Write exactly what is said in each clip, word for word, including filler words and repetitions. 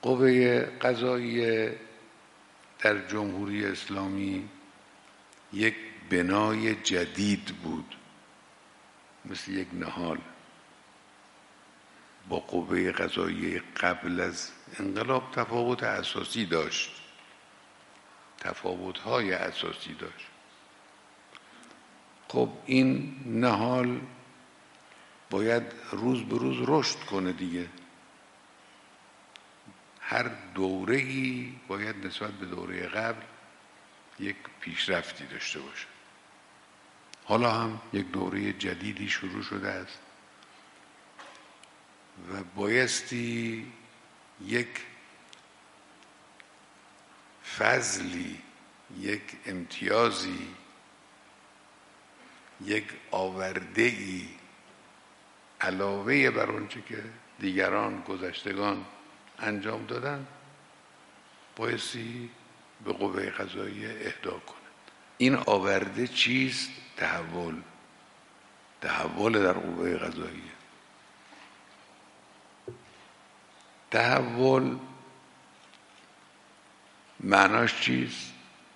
قوه قضاییه در جمهوری اسلامی یک بنای جدید بود، مثل یک نهال. با قوه قضاییه قبل از انقلاب تفاوت اساسی داشت، تفاوت‌های اساسی داشت. خب این نهال باید روز به روز رشد کنه دیگه. هر دوره‌ای باید نسبت به دوره قبل یک پیشرفتی داشته باشه. حالا هم یک دوره جدیدی شروع شده است و بایستی یک فضلی، یک امتیازی، یک آورده‌ای علاوه بر آنچه که دیگران گذشتگان انجام دادن بایستی به قوه قضاییه اهدا کنه. این آورده چیست؟ تحول. تحول در قوه قضاییه. تحول معناش چیست؟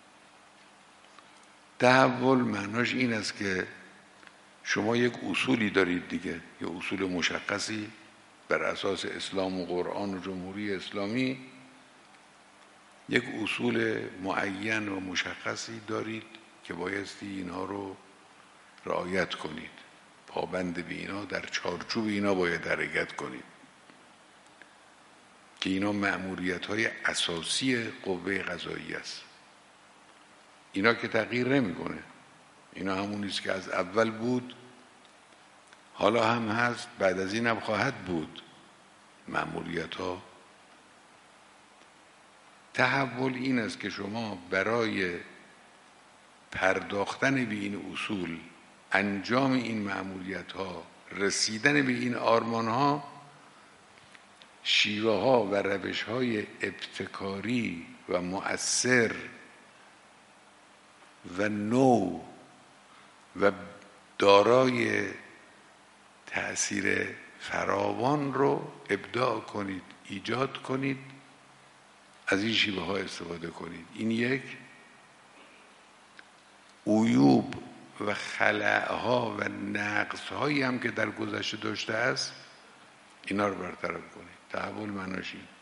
تحول معناش این است که شما یک اصولی دارید دیگه، یک اصول مشخصی بر اساس اسلام و قرآن و جمهوری اسلامی، یک اصول معین و مشخصی دارید که بایستی اینها رو رعایت کنید، پابند به اینا، در چارچوب اینا باید حرکت کنید که اینا مأموریت‌های اساسی قوه قضاییه است. اینا که تغییر نمی‌کنه، اینا همونی است که از اول بود، حالا هم هست، بعد از این هم خواهد بود. مأموریت‌ها تحول این است که شما برای پرداختن به این اصول، انجام این مأموریت‌ها، رسیدن به این آرمان‌ها، شیوه ها و روش های ابتکاری و مؤثر و نو و دارای تأثیر فراوان رو ابداع کنید، ایجاد کنید، از این شیوه ها استفاده کنید. این یک. عیوب و خلأها و نقص هایی هم که در گذشته داشته است، اینا رو برطرف کنید. تحول معناش این.